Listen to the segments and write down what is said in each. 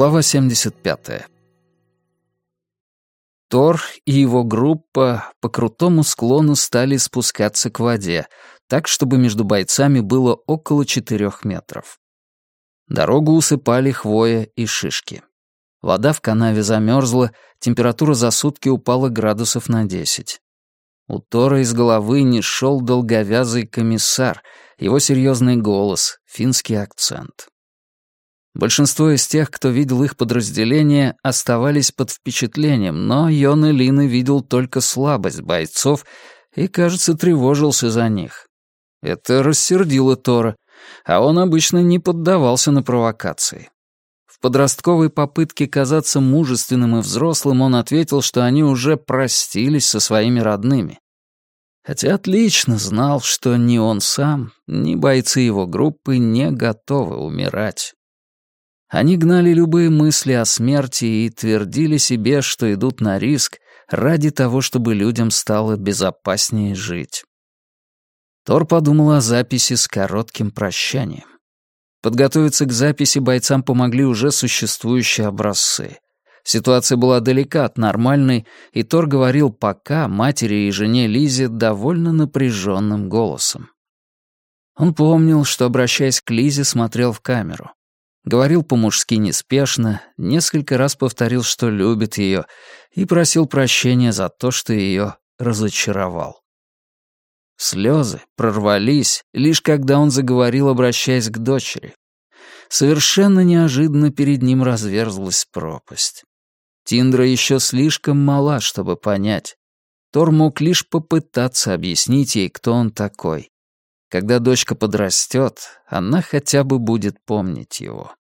Глава 75. Тор и его группа по крутому склону стали спускаться к воде, так, чтобы между бойцами было около 4 метров. Дорогу усыпали хвоя и шишки. Вода в канаве замерзла, температура за сутки упала градусов на 10. У Тора из головы не шел долговязый комиссар, его серьезный голос, финский акцент. Большинство из тех, кто видел их подразделение, оставались под впечатлением, но Йоне Лине видел только слабость бойцов и, кажется, тревожился за них. Это рассердило Тора, а он обычно не поддавался на провокации. В подростковой попытке казаться мужественным и взрослым он ответил, что они уже простились со своими родными. Хотя отлично знал, что ни он сам, ни бойцы его группы не готовы умирать. Они гнали любые мысли о смерти и твердили себе, что идут на риск ради того, чтобы людям стало безопаснее жить. Тор подумал о записи с коротким прощанием. Подготовиться к записи бойцам помогли уже существующие образцы. Ситуация была далека от нормальной, и Тор говорил пока матери и жене Лизе довольно напряженным голосом. Он помнил, что, обращаясь к Лизе, смотрел в камеру. Говорил по-мужски неспешно, несколько раз повторил, что любит ее, и просил прощения за то, что ее разочаровал. Слезы прорвались, лишь когда он заговорил, обращаясь к дочери. Совершенно неожиданно перед ним разверзлась пропасть. Тиндра еще слишком мала, чтобы понять. Тор мог лишь попытаться объяснить ей, кто он такой. Когда дочка подрастет, она хотя бы будет помнить его.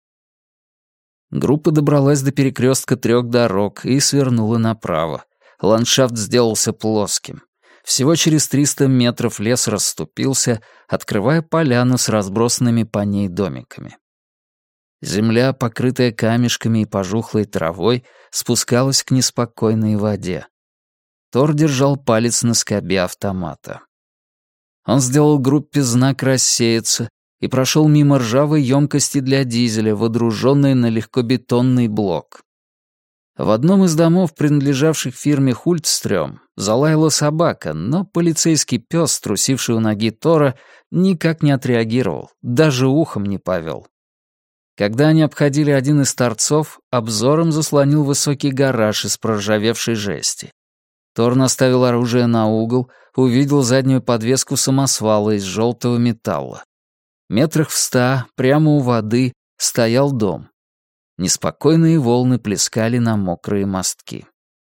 Группа добралась до перекрестка 3 дорог и свернула направо. Ландшафт сделался плоским. Всего через 300 метров лес расступился, открывая поляну с разбросанными по ней домиками. Земля, покрытая камешками и пожухлой травой, спускалась к неспокойной воде. Тор держал палец на скобе автомата. Он сделал группе знак рассеяться и прошел мимо ржавой емкости для дизеля, водруженной на легкобетонный блок. В одном из домов, принадлежавших фирме Хультстрём, залаяла собака, но полицейский пес, трусивший у ноги Тора, никак не отреагировал, даже ухом не повел. Когда они обходили один из торцов, обзором заслонил высокий гараж из проржавевшей жести. Тор наставил оружие на угол, увидел заднюю подвеску самосвала из желтого металла. Метрах в 100, прямо у воды, стоял дом. Неспокойные волны плескали на мокрые мостки.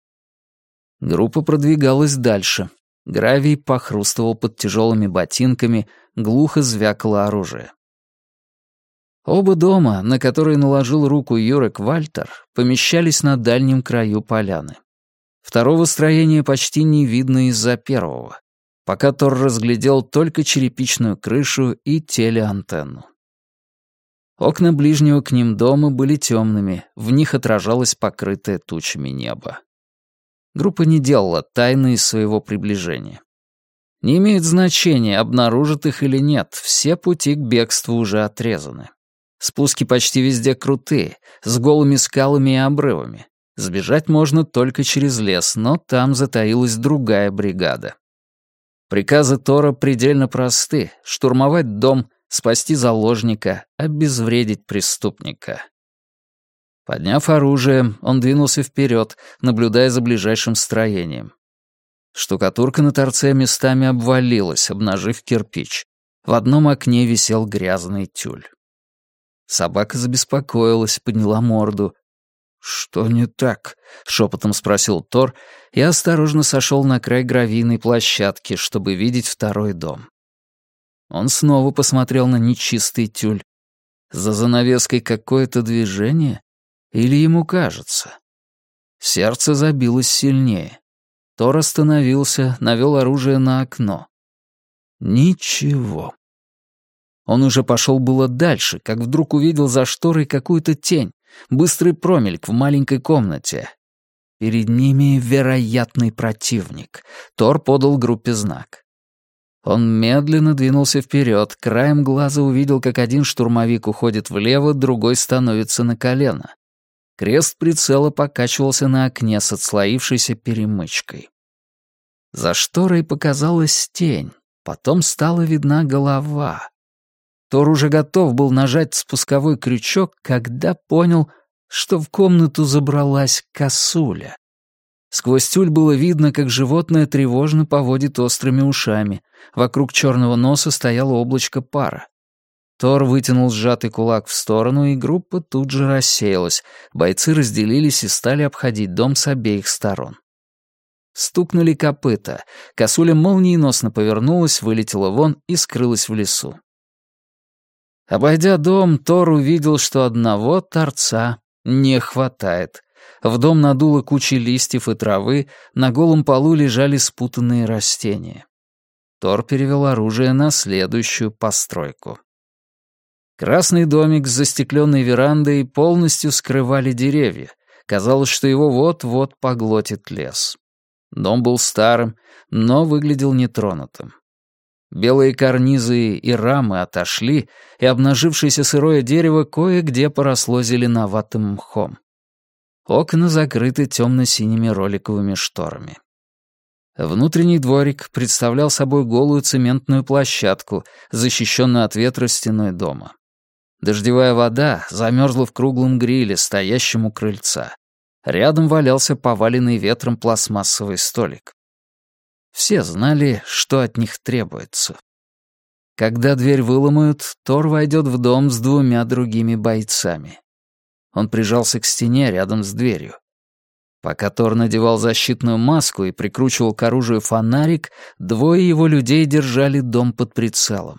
Группа продвигалась дальше. Гравий похрустывал под тяжелыми ботинками, глухо звякало оружие. Оба дома, на которые наложил руку Юрек Вальтер, помещались на дальнем краю поляны. Второго строения почти не видно из-за первого, пока Тор разглядел только черепичную крышу и телеантенну. Окна ближнего к ним дома были темными, в них отражалось покрытое тучами небо. Группа не делала тайны из своего приближения. Не имеет значения, обнаружат их или нет, все пути к бегству уже отрезаны. Спуски почти везде крутые, с голыми скалами и обрывами. Сбежать можно только через лес, но там затаилась другая бригада. Приказы Тора предельно просты — штурмовать дом, спасти заложника, обезвредить преступника. Подняв оружие, он двинулся вперед, наблюдая за ближайшим строением. Штукатурка на торце местами обвалилась, обнажив кирпич. В одном окне висел грязный тюль. Собака забеспокоилась, подняла морду. «Что не так?» — шепотом спросил Тор и осторожно сошел на край гравийной площадки, чтобы видеть второй дом. Он снова посмотрел на нечистый тюль. За занавеской какое-то движение? Или ему кажется? Сердце забилось сильнее. Тор остановился, навел оружие на окно. Ничего. Он уже пошел было дальше, как вдруг увидел за шторой какую-то тень, быстрый промельк в маленькой комнате. Перед ними вероятный противник. Тор подал группе знак. Он медленно двинулся вперед, краем глаза увидел, как один штурмовик уходит влево, другой становится на колено. Крест прицела покачивался на окне с отслоившейся перемычкой. За шторой показалась тень, потом стала видна голова. Тор уже готов был нажать спусковой крючок, когда понял, что в комнату забралась косуля. Сквозь тюль было видно, как животное тревожно поводит острыми ушами. Вокруг черного носа стояло облачко пара. Тор вытянул сжатый кулак в сторону, и группа тут же рассеялась. Бойцы разделились и стали обходить дом с обеих сторон. Стукнули копыта. Косуля молниеносно повернулась, вылетела вон и скрылась в лесу. Обойдя дом, Тор увидел, что одного торца не хватает. В дом надуло кучей листьев и травы, на голом полу лежали спутанные растения. Тор перевел оружие на следующую постройку. Красный домик с застекленной верандой полностью скрывали деревья. Казалось, что его вот-вот поглотит лес. Дом был старым, но выглядел нетронутым. Белые карнизы и рамы отошли, и обнажившееся сырое дерево кое-где поросло зеленоватым мхом. Окна закрыты темно-синими роликовыми шторами. Внутренний дворик представлял собой голую цементную площадку, защищенную от ветра стеной дома. Дождевая вода замерзла в круглом гриле, стоящем у крыльца. Рядом валялся поваленный ветром пластмассовый столик. Все знали, что от них требуется. Когда дверь выломают, Тор войдет в дом с 2 другими бойцами. Он прижался к стене рядом с дверью. Пока Тор надевал защитную маску и прикручивал к оружию фонарик, 2 его людей держали дом под прицелом.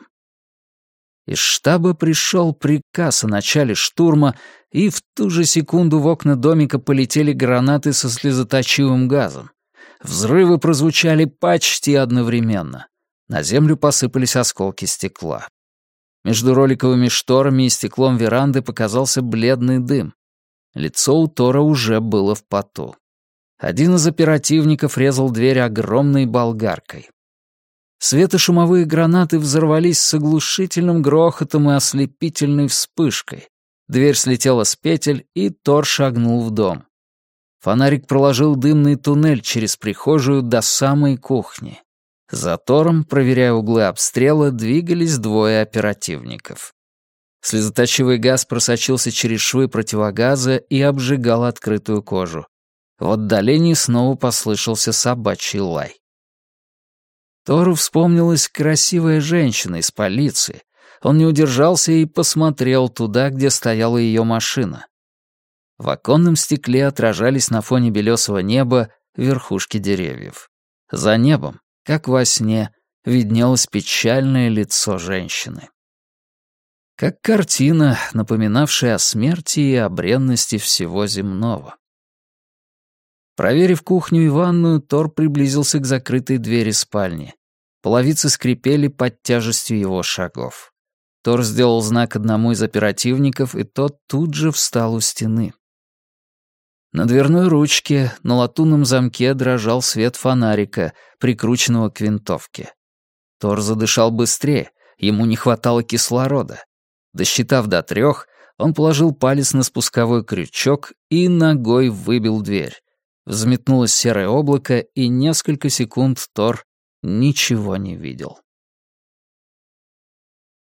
Из штаба пришел приказ о начале штурма, и в ту же секунду в окна домика полетели гранаты со слезоточивым газом. Взрывы прозвучали почти одновременно. На землю посыпались осколки стекла. Между роликовыми шторами и стеклом веранды показался бледный дым. Лицо у Тора уже было в поту. Один из оперативников резал дверь огромной болгаркой. Светошумовые гранаты взорвались с оглушительным грохотом и ослепительной вспышкой. Дверь слетела с петель, и Тор шагнул в дом. Фонарик проложил дымный туннель через прихожую до самой кухни. За Тором, проверяя углы обстрела, двигались 2 оперативников. Слезоточивый газ просочился через швы противогаза и обжигал открытую кожу. В отдалении снова послышался собачий лай. Тору вспомнилась красивая женщина из полиции. Он не удержался и посмотрел туда, где стояла ее машина. В оконном стекле отражались на фоне белесого неба верхушки деревьев. За небом, как во сне, виднелось печальное лицо женщины. Как картина, напоминавшая о смерти и о бренности всего земного. Проверив кухню и ванную, Тор приблизился к закрытой двери спальни. Половицы скрипели под тяжестью его шагов. Тор сделал знак одному из оперативников, и тот тут же встал у стены. На дверной ручке на латунном замке дрожал свет фонарика, прикрученного к винтовке. Тор задышал быстрее, ему не хватало кислорода. Досчитав до 3, он положил палец на спусковой крючок и ногой выбил дверь. Взметнулось серое облако, и несколько секунд Тор ничего не видел.